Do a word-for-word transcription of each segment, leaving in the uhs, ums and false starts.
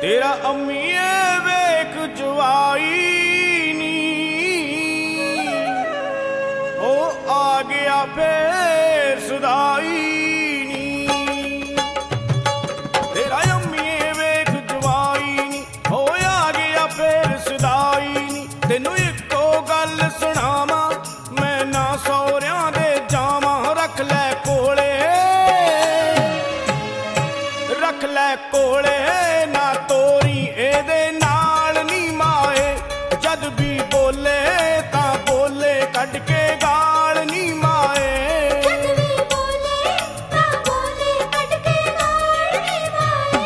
तेरा अम्मीए वेख जवाई नी ओ आ गया फिर सुदाई नी। तेरा अम्मीए वेख जवाई नी ओ आ गया फिर सुदाई नी। तेनू इको गल सुनावा मैं ना सौरियां दे जावां, रख लै कोले रख लै कोले ना तोरी एदे नाल नी माए। जद भी बोले तां बोले कढ के गाल नी माए। जद भी बोले तां बोले कढ के गाल नी माए।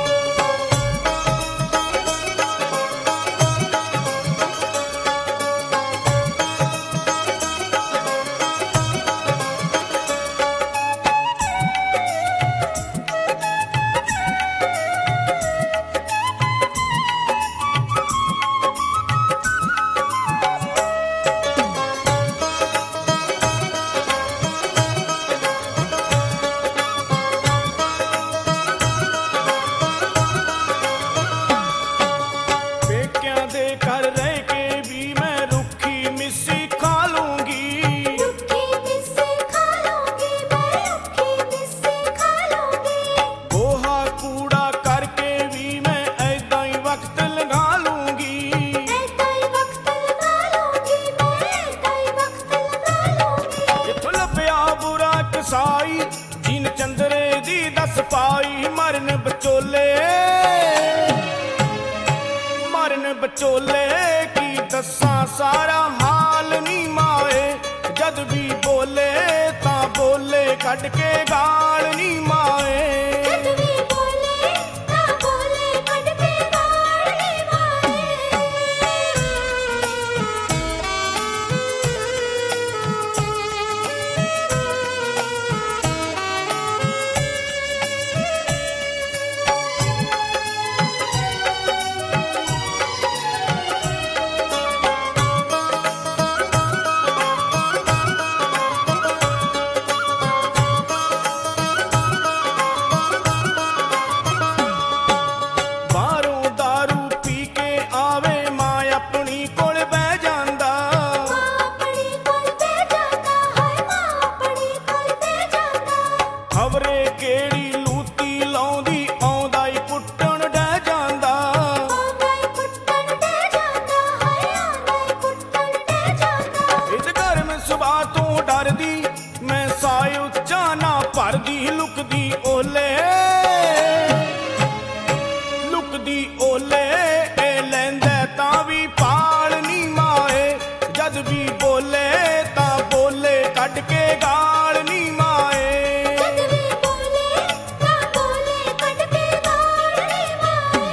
पेकियां दे घर रह के भी मैं रुखी मिस्सी खा लूंगी। रुखी मिस्सी खा लूंगी मैं, रुखी मिस्सी खा लूंगी। गोहा कूड़ा करके भी मैं ऐदां ही वक्त लगा लूंगी। ऐदां ही वक्त लगा लूंगी मैं, ऐदां ही वक्त लगा लूंगी। जिथों लभ्या बुरा कसाई जीन चंदरे दी दस पाई। मरन बचोले मरन बचोले की दस्सां सारा हाल नी माए। जद भी बोले तां बोले कढ के गाल नी माए। जद भी बोले तां बोले कढ के गाल नी माए। बाहरों दारू पी के आवे मां अपनी कोल बह जांदा। मां अपनी कोल बह जांदा, हाय मां अपनी कोल बह जांदा। खबरे केड़ी लूती लाउंदी आउंदा ही कुੱਟਣ ਡਹਿ ਜਾਂਦਾ। ਆਉਂਦਾ ਈ ਕੁੱਟਣ ਡਹਿ ਜਾਂਦਾ, ਹਾਏ ਆਉਂਦਾ ਈ ਕੁੱਟਣ ਡਹਿ ਜਾਂਦਾ। इस घर में सुबह तू डरदी मैं साए उच्चा ना भरदी। लुकदी ओले लुकदी ओले ए लैंदा तां भी पाल नी माए। जद भी बोले तां बोले कढ के गाल नी माए। जद भी बोले तां बोले कढ के गाल नी माए।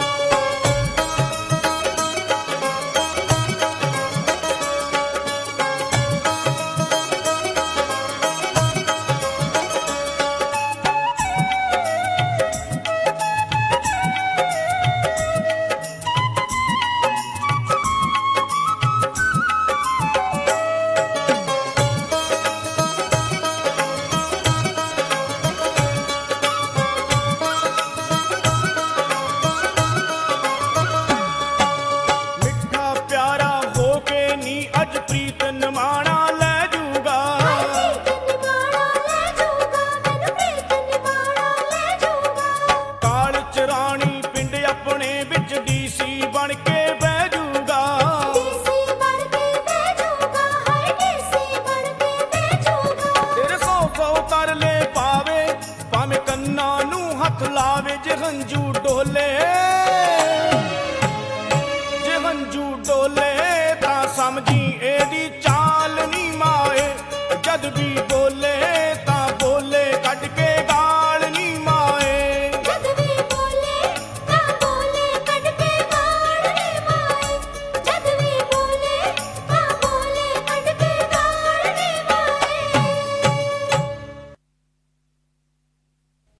मिठा प्यारा हो के नी अज प्रीत निमाणा ले जूगा। ਪ੍ਰੀਤ ਨਿਮਾਣਾ ਲੈ ਜਾਊਗਾ, ਮੈਨੂੰ ਪ੍ਰੀਤ ਨਿਮਾਣਾ ਲੈ ਜਾਊਗਾ। ਕਾਲ ਚਰਾਣੀ ਪਿੰਡ ਆਪਣੇ ਵਿੱਚ ਡੀਸੀ ਬਣ ਕੇ ਬਹਿ ਜੂਗਾ। ਡੀਸੀ ਬਣ ਕੇ ਬਹਿ ਜਾਊਗਾ, ਹਾਏ ਡੀਸੀ ਬਣ ਕੇ ਬਹਿ ਜਾਊਗਾ। ਤੇਰੇ ਸੌ ਸੌ ਤਰਲੇ ਪਾਵੇ ਭਾਵੇਂ ਕੰਨਾਂ ਨੂੰ ਹੱਥ ਲਾਵੇ। ਜੇ ਹੰਝੂ ਡੋਲੇ ਜੇ ਹੰਝੂ ਡੋਲੇ ਤਾਂ ਸਮਝੀ ਇਹਦੀ ਚਾਲ ਨੀ ਮਾਏ। ਜਦ ਵੀ ਬੋਲੇ